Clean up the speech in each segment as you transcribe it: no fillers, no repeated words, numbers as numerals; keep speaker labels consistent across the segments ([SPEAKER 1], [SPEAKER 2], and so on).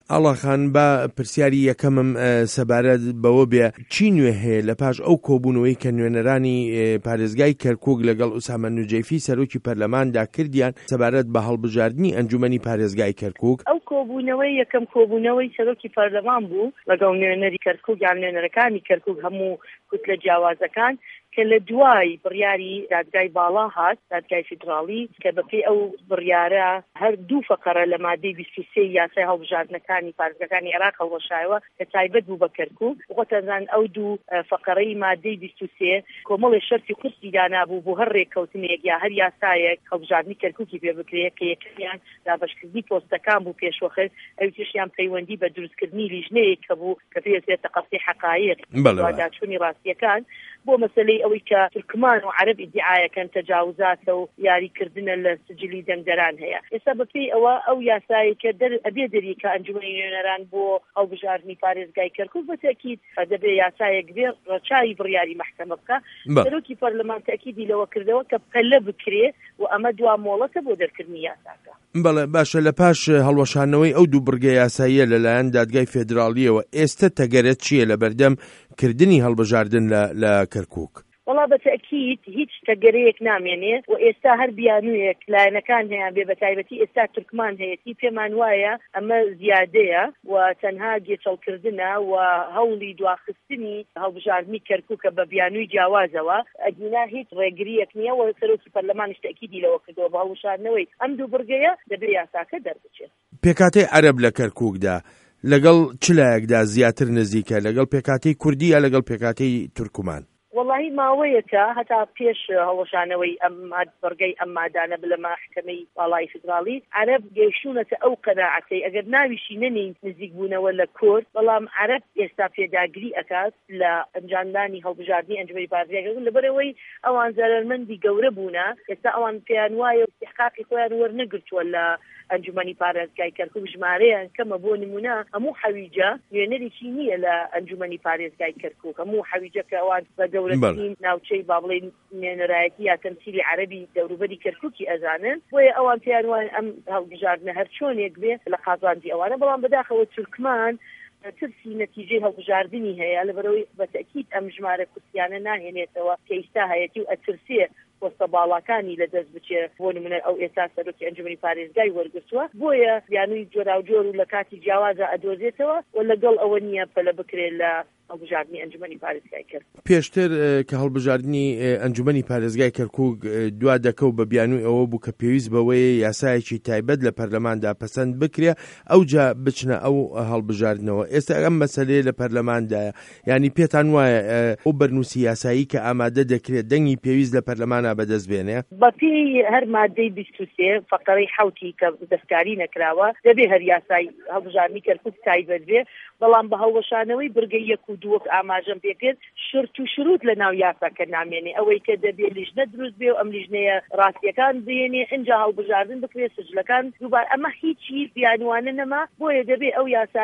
[SPEAKER 1] ئاڵاخان بە پرسیاری یەکەمم سەبارەت بەوە بێ چی نوێ هەیە لە پاش ئەو کۆبوونەوەی کە نوێنەرانی پارێزگای کەرکووک لەگەڵ ئوسامە نوجەیفی سەرۆکی پەرلەماندا کردیان سەبارەت بە هەڵبژاردننی ئەنجومەنی پارێزگای کەرکووک؟
[SPEAKER 2] ئەو کۆبوونەوەی یەکەم کۆبوونەوەی سەرۆکی پەرلەمان بوو لەگەڵ نوێنەری کەرکووک یان نوێنەرەکانی کەرکووک هەموو کوتلە جیاوازەکان کە لە دوای بڕیاری دادگای باڵا هات دادگای فیدراڵی کە بەپێی ئەو بڕیارە هەر دوو فەقەرە لە مادەی 23 یاسای هەڵبژاردنەکانی پارێزگاکانی عێراق هەڵوەشایەوە کە تایبەت بوو بە کەرکووک خۆتەزان ئەو دوو فەقەرەی مادەی 23 کۆمەڵی شەرتی قورسی دانابوو بۆ هەر ڕێککەوتنێک یا هەر یاسایەک هەڵبژاردننی کەرکووکی پێ بکرێت کە یەکەمیان دابەشکردنی پۆستەکان بوو پێشوەخر ئەو تیشیان پەیوەندی بە دروستکردنی لیژنەیەک کە بوو کە پێویستێتە قەسی حەقایق داچوونی ڕاستیەکان بۆ مەسلەی ئەوەی کە تورکمان و عەرەب ئیدعایەکەن تەجاوزاتە و یاریکردنە لە سجلی دەنگدەران هەیە ئێستا بەپێی ئەوە ئەو یاسایەکە ئەبێ دەریکە ئەنجومەنی نوێنەران بۆ هەڵبژاردننی پارێزگای کەرکووک بەتەکید دەبێ یاسایەک بێ ڕەچاوی بڕیاری مەحکەمە بکە سەرۆکی پەرلەمان تەکیدی لەوە کردەوە کە پەلە بکرێ و ئەمە دوا مۆڵەتە بۆ دەرکردنی یاساکە.
[SPEAKER 1] بەڵێ باشە لە پاش هەڵوەشانەوەی ئەو دوو بڕگە یاساییە لەلایەن دادگای فێدراڵیەوە ئێستا تەگەرێت چییە لە بەردەم کردنی هەڵبژاردن لە کەرکووک؟
[SPEAKER 2] وڵا بەتەکید هیچ تەگەرەیەک نامێنێ و ئێستا هەر بیانوویەک لایەنەکان هەیە بێ بەتایبەتی ئێستا تورکمان هەیەی پێمان وایە ئەمە زیادەیە و تەنها گێچەڵکردنە و هەوڵی دواخستنی هەڵبژاردننی کەرکووکە بە بیانووی جیاوازەوە ئەگینا هیچ ڕێگریەک نییە و سەرۆکی پەرلەمانیش تەکیدی لەوە کردەوە بە هەڵوشاردنەوەی ئەم دوو بڕگەیە دەبێ یاساکە دەربچێت.
[SPEAKER 1] پێکاتەی عەرەب لە کەرکووکدا لەگەڵ چ لایەکدا زیاتر نزیکە لەگەڵ پێکاتەی کوردی یا لەگەڵ پێکاتەی تورکمان؟
[SPEAKER 2] والله ماوەیەکە هەتا پێش هەڵوەشانەوەی ئەم بەرگەی ئەم مادانە بلە مەحکەمەی باڵای فیدراڵی عەرەب گەیشتونەتە ئەو قەناعەتەی ئەگەر ناویشی نەنین نزیک بوونەوە لە کورد بەڵام عەرەب ئێستا پێداگری ئەکات لە ئەنجامدانی هەڵبژاردننی ئەنجومەنی پارێزگای لەبەرەوەی ئەوان زەرمەندی گەورە بوونە ئێستا ئەوان پێیان وایە استحقاقی خۆیان وەرنەگرتووە لە ئەنجومەنی پارێزگای کەرکووک ژمارەیان کەمە بۆ نمونە هەموو حەویجە نوێنەرێکی نییە لە ئەنجومەنی پارێزگای کەرکووک هەموو حەویجە کە ئەوان بە گەورەترین ناوچەی با بڵێن نوێنەرایەتی یا تەمسیلی عەرەبی دەوروبەری کەرکووکی ئەزانن بۆیە ئەوان پێیان وایە ئەم هەڵبژاردنە هەر چۆنێک بێ لە قازانجی ئەوانە بەڵام بەداخەوە تورکمان ترسی نەتیجەی هەڵبژاردننی هەیە لەبەرەوەی بەتەکید ئەم ژمارە کورسیانە ناهێنێتەوە کە ئێستا هەیەتی و ئەترسێ پۆستە باڵاکانی لە دەست بچێت بۆ نمونە ئەو ئێستا سەرۆکی ئەنجومەنی پارێزگای وەرگرتووە بۆیە یانووی جۆراوجۆر و لە کاتی جیاوازە ئەدۆزێتەوە و لەگەڵ ئەوە نییە پەلە بکرێت لە هەڵبژاردننی ئەنجومەنی پارێزگای کەرکووک.
[SPEAKER 1] پێشتر کە هەڵبژاردننی ئەنجومەنی پارێزگای کەرکووک دوا دەکە و بە بیانووی ئەوە بوو کە پێویست بەوەی یاسایەکی تایبەت لە پەرلەماندا پەسەند بکرێ ئەوجا بچنە ئەو هەڵبژاردنەوە. ئێستا ئەم مەسەلەیە لە پەرلەماندایە یعنی پێتان وایە ئەو بەرنووسی یاسایی کە ئامادە دەکرێت دەنگی پێویست لە پەرلەمانە بەدەست بێنێ؟
[SPEAKER 2] بەپێی هەر مادەی 23 فەقەرەی حوتی کە دەستکاری نەکراوە دەبێ هەر یاسای هەڵبژاردننی کەرکووک تایبەت بێ بەڵام بە هەڵوەشانەوەی بڕگەی یەک و دووەک ئاماژەم پێکرد شرط و شروط لە ناو یاساکە نامێنێ ئەوەی کە دەبێ لیژنە دروست بێ و ئەم لیژنەیە ڕاستیەکان بێنێ ئینجا هەڵبژاردن بکرێت سجلەکان دووبار ئەمە هیچی بیانوانە نەما بۆیە دەبێ ئەو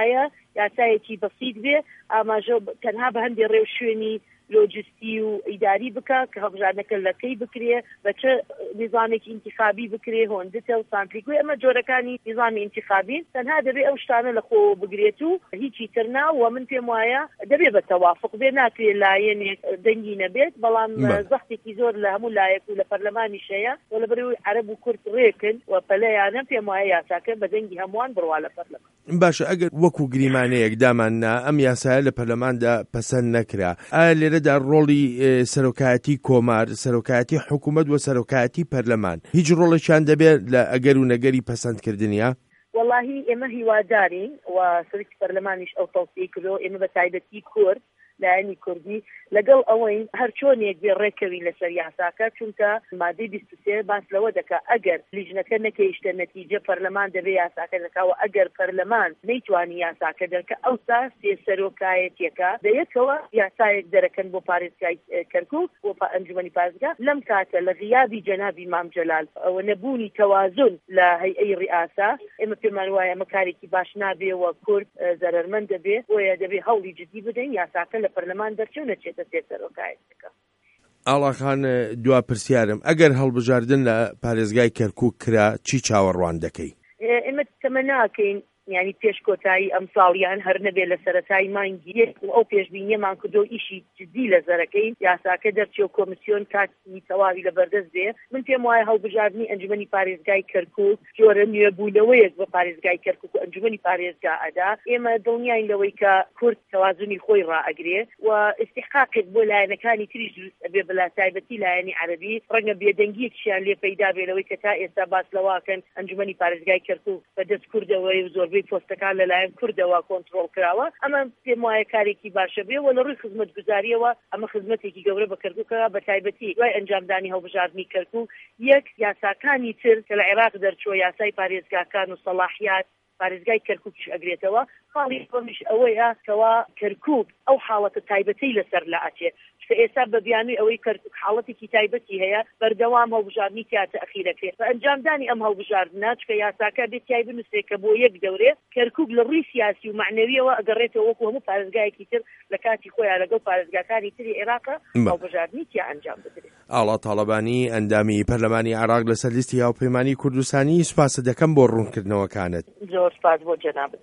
[SPEAKER 2] یاسایەکی بەسیط بێ ئاماژە تەنها بە هەندێک ڕێو شوێنی لۆجستی و ئیداری بکە کە هەڵبژاردنەکە لەکەی بکرێ بە چه نیزامێکی ئینتیخابی بکرێ هۆندتە و سانتریکوی ئەمە جۆرەکانی نیزامی ئینتیخابین تەنها دەبێ ئەو شتانە لە خۆ بگرێت و هیچی تر ناوە من پێم وایە دەبێ بە تەوافق بێ ناکرێت لایەنێک دەنگی نەبێت بەڵام زەختێکی زۆر لە هەموو لایەک و لە پەرلەمانیش هەیە و لەبەرەوەی عەرەب و کورد ڕێکن و پەلەیانە پێم وایە یاساکە بە دەنگی هەمووان بڕوا لە پەرلەمان.
[SPEAKER 1] باشە ئەگەر وەکو گریمانەیەک داماننا ئەم یاسایە لە پەرلەماندا پەسەند نەکرا ئایا لێرەدا ڕۆڵی سەرۆکایەتی کۆمار سەرۆکایەتی حکوومەت و سەرۆکایەتی پەرلەمان هیچ ڕۆڵێکیان دەبێت لە ئەگەر و نەگەری پەسەندکردنیە؟
[SPEAKER 2] واللهی ئێمە هیوادارین و سەرۆکی پەرلەمانیش ئەو تەوسیە کردەوە ئێمە بە تایبەتی کورد لایەنی کوردی لەگەڵ ئەوەی هەر چۆنێک بێ ڕێکەوی لەسەر یاساکە چونکە مادەی 23 باس لەوە دەکا ئەگەر لیژنەکە نەکەیشتە نەتیجە پەرلەمان دەبێ یاساکە دەکاوە ئەگەر پەرلەمان نەیتوانی یاساکە دەرکە ئەوسا سێ سەرۆکایەتیەکە دەیەکەوە یاسایەک دەرەکەن بۆ پارێزگای کەرکووک بۆ ئەنجومەنی پارێزگا لەم کاتە لە غیابی جەنابی مام جەلال ئەوە نەبوونی تەوازن لە هەیئەی ڕئاسا ئێمە پێمان وایە ئەمە کارێکی باش نابێەوە کورد زەرمەند دەبێ بۆیە دەبێ هەوڵی جدی بدەین یاساکە لە پەرلەمان دەرچوو نەچێتە سێ سەرۆکایەتەکە.
[SPEAKER 1] ئاڵاخان دوا پرسیارم ئەگەر هەڵبژاردن لە پارێزگای کەرکووک کرا چی چاوەڕوان دەکەی؟
[SPEAKER 2] ئێمە تەمە ناکەین ینی پێش کۆتایی ئەم ساڵیان هەر نەبێ لە سەرەتای مانگی و ئەو پێشبینیەمان کردو ئیشی جدی لە زەرەکەی یاساکە دەرچێ و کۆمیسیۆن کاتی تەواوی لە بەردەست بێ. من پێم وایە هەڵبژاردننی ئەنجومەنی پارێزگای کەرکووک جۆرە نوێبوونەوەیەک بە پارێزگای کەرکووک و ئەنجومەنی پارێزگا ئەدا. ئێمە دڵنیاین لەوەی کە کورد تەوازنی خۆی ڕائەگرێ و استحقاقێک بۆ لایەنەکانی تریش دروست ئەبێ بەلا تایبەتی لایەنی عەرەبی ڕەنگە بێدەنگیەکیان لێ پەیدا بێ لەوەی کە تا ئێستا باس لەواکەن ئەنجومەنی پارێزگای کەرکووک بەدەست کوردەوەی و زۆربەی پۆستەکان لەلایەن کوردەوە کۆنتڕۆڵ کراوە. ئەمە پێم وایە کارێکی باشە بێ و لە ڕووی خزمەتگوزاریەوە ئەمە خزمەتێکی گەورە بە کەرکووکەوە بە تایبەتی دوای ئەنجامدانی هەڵبژاردننی کەرکووک یەک یاساکانی تر کە لە عێراق دەرچووە یاسای پارێزگاکان و سەلاحیات پارێزگای کەرکووک ئەگرێتەوە. خاڵی خۆمیش ئەوەیە کەوا کەرکووک ئەو حاڵەتە تایبەتەی لەسەر لا ئەچێ کە ئێستا بە بیانووی ئەوەی کەرکووک حاڵەتێکی تایبەتی هەیە بەردەوام هەڵبژاردننی تیاتە ئەخیرەکرێت بە ئەنجامدانی ئەم هەڵبژاردنە چکە یاساکە بێت تای بنووسێ کە بۆ یەک دەورێ کەرکووک لە ڕووی سیاسی و معنەویەوە ئەگەڕێتەوە وەکو هەموو پارێزگایەکی تر لە کاتی خۆیان لەگەڵ پارێزگاکانی تری عێراق هەڵبژاردننی تیا ئەنجام بدرێت.
[SPEAKER 1] ئاڵا تاڵەبانی ئەندامی پەرلەمانی عێراق لەسەر لیستی هاوپەیمانی کوردستانی سوپاس دەکەم بۆ ڕوونکردنەوەکانت.
[SPEAKER 2] زۆر سپاس بۆ جەنابەت.